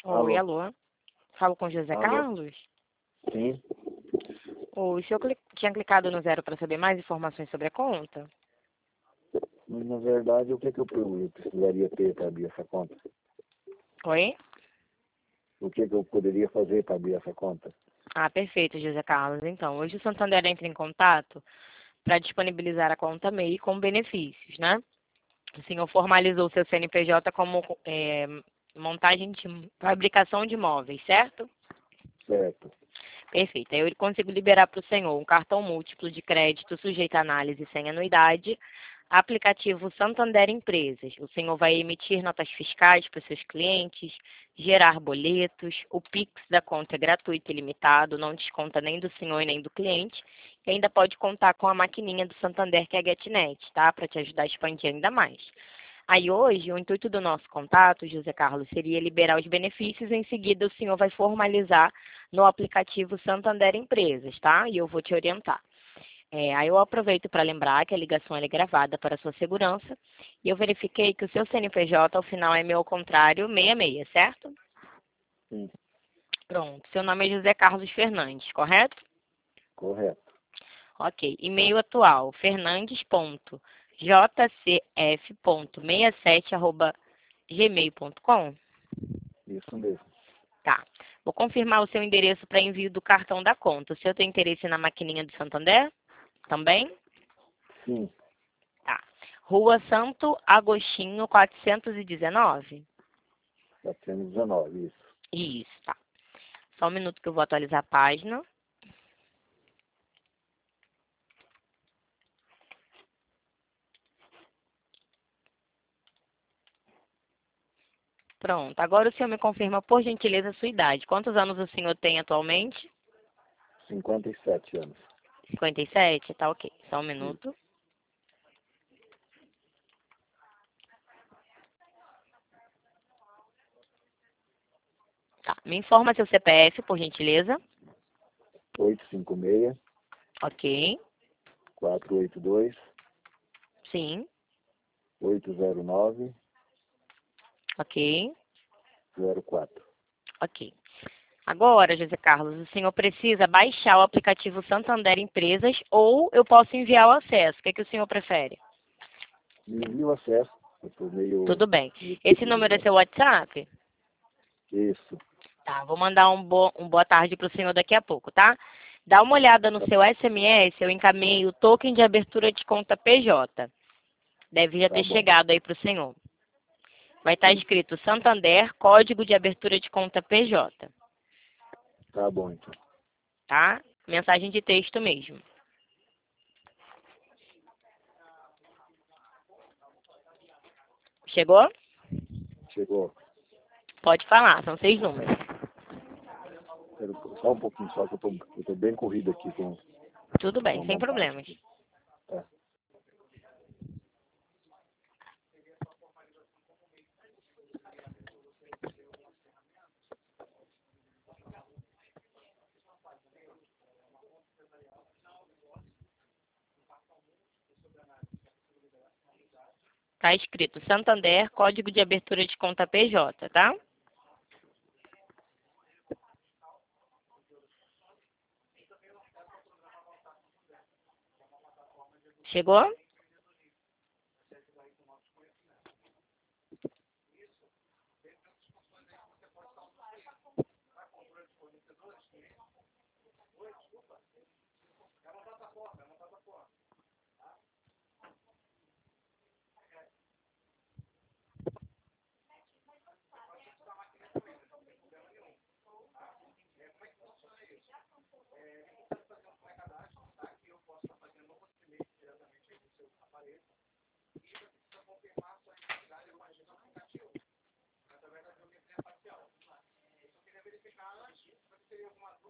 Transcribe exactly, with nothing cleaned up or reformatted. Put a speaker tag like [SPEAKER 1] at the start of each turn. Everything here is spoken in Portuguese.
[SPEAKER 1] Oi,
[SPEAKER 2] Alô?
[SPEAKER 1] alô. Falo com José
[SPEAKER 2] Alô?
[SPEAKER 1] Carlos?
[SPEAKER 2] Sim?
[SPEAKER 1] Oi, o senhor cli- tinha clicado no zero para saber mais informações sobre a conta?
[SPEAKER 2] Mas, na verdade, o que, que eu eu precisaria ter para abrir essa conta?
[SPEAKER 1] Oi?
[SPEAKER 2] O que, que eu poderia fazer para abrir essa conta?
[SPEAKER 1] Ah, perfeito, José Carlos. Então, hoje o Santander entra em contato para disponibilizar a conta M E I com benefícios, né? O senhor formalizou seu C N P J como é, montagem de fabricação de móveis, certo?
[SPEAKER 2] Certo.
[SPEAKER 1] Perfeito. Aí eu consigo liberar para o senhor um cartão múltiplo de crédito sujeito a análise sem anuidade, aplicativo Santander Empresas. O senhor vai emitir notas fiscais para os seus clientes, gerar boletos, o Pix da conta é gratuito e ilimitado, não desconta nem do senhor e nem do cliente, e ainda pode contar com a maquininha do Santander, que é a GetNet, tá? Para te ajudar a expandir ainda mais. Aí hoje, o intuito do nosso contato, José Carlos, seria liberar os benefícios, em seguida o senhor vai formalizar no aplicativo Santander Empresas, tá? E eu vou te orientar. É, aí eu aproveito para lembrar que a ligação ela é gravada para sua segurança e eu verifiquei que o seu C N P J ao final é meu ao contrário, sessenta e seis, certo?
[SPEAKER 2] Sim.
[SPEAKER 1] Pronto. Seu nome é José Carlos Fernandes, correto?
[SPEAKER 2] Correto.
[SPEAKER 1] Ok. E-mail atual, fernandes.jcf.sessenta e sete arroba gmail ponto com.
[SPEAKER 2] Isso mesmo.
[SPEAKER 1] Tá. Vou confirmar o seu endereço para envio do cartão da conta. O senhor tem interesse na maquininha do Santander? Também?
[SPEAKER 2] Sim.
[SPEAKER 1] Tá. Rua Santo Agostinho, quatrocentos e dezenove?
[SPEAKER 2] quatrocentos e dezenove, isso.
[SPEAKER 1] Isso, tá. Só um minuto que eu vou atualizar a página. Pronto. Agora o senhor me confirma, por gentileza, a sua idade. Quantos anos o senhor tem atualmente?
[SPEAKER 2] cinquenta e sete anos.
[SPEAKER 1] cinquenta e sete? Tá ok. Só um
[SPEAKER 2] Isso.
[SPEAKER 1] minuto. Tá. Me informa seu C P F, por gentileza.
[SPEAKER 2] oito cinco seis,
[SPEAKER 1] Ok.
[SPEAKER 2] quatro oito dois,
[SPEAKER 1] Sim.
[SPEAKER 2] oito zero nove,
[SPEAKER 1] Ok.
[SPEAKER 2] zero quatro.
[SPEAKER 1] Ok. Agora, José Carlos, o senhor precisa baixar o aplicativo Santander Empresas ou eu posso enviar o acesso. O que, é que o senhor prefere?
[SPEAKER 2] Me envia o acesso. Eu estou meio...
[SPEAKER 1] Tudo bem. Esse número é seu WhatsApp?
[SPEAKER 2] Isso.
[SPEAKER 1] Tá, vou mandar um, bo um boa tarde para o senhor daqui a pouco, tá? Dá uma olhada no seu S M S, eu encaminhei o token de abertura de conta P J. Deve já
[SPEAKER 2] Tá
[SPEAKER 1] ter
[SPEAKER 2] bom.
[SPEAKER 1] chegado aí para o senhor. Vai estar
[SPEAKER 2] Sim.
[SPEAKER 1] escrito Santander, código de abertura de conta P J,
[SPEAKER 2] Tá bom, então.
[SPEAKER 1] tá? Mensagem de texto mesmo. Chegou?
[SPEAKER 2] Chegou.
[SPEAKER 1] Pode falar, são seis números.
[SPEAKER 2] Espera só um pouquinho, só que eu tô, eu tô bem corrido aqui com,
[SPEAKER 1] Tudo
[SPEAKER 2] com
[SPEAKER 1] bem,
[SPEAKER 2] a
[SPEAKER 1] sem
[SPEAKER 2] montagem
[SPEAKER 1] problemas.
[SPEAKER 2] aqui. Tá.
[SPEAKER 1] Tá escrito Santander, código de abertura de conta P J, tá? Chegou?